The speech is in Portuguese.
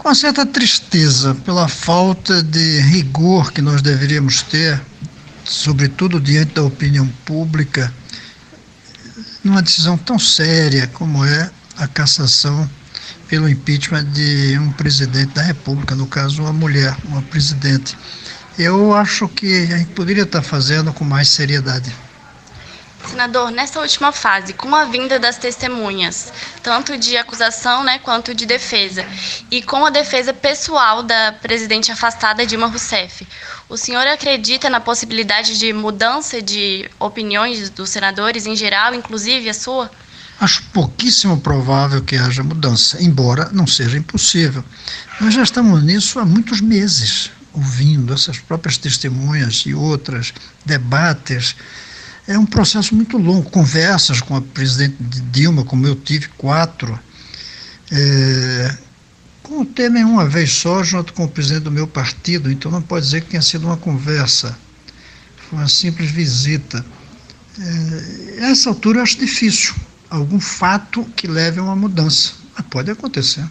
Com certa tristeza pela falta de rigor que nós deveríamos ter, sobretudo diante da opinião pública, numa decisão tão séria como é a cassação pelo impeachment de um presidente da República, no caso uma mulher, uma presidente. Eu acho que a gente poderia estar fazendo com mais seriedade. Senador, nessa última fase, com a vinda das testemunhas, tanto de acusação, quanto de defesa, e com a defesa pessoal da presidente afastada Dilma Rousseff, o senhor acredita na possibilidade de mudança de opiniões dos senadores em geral, inclusive a sua? Acho pouquíssimo provável que haja mudança, embora não seja impossível. Nós já estamos nisso há muitos meses, ouvindo essas próprias testemunhas e outras, debates. É um processo muito longo, conversas com a presidente Dilma, como eu tive 4, com o Temer uma vez só, junto com o presidente do meu partido, então não pode dizer que tenha sido uma conversa, foi uma simples visita. Essa altura eu acho difícil, algum fato que leve a uma mudança, mas pode acontecer.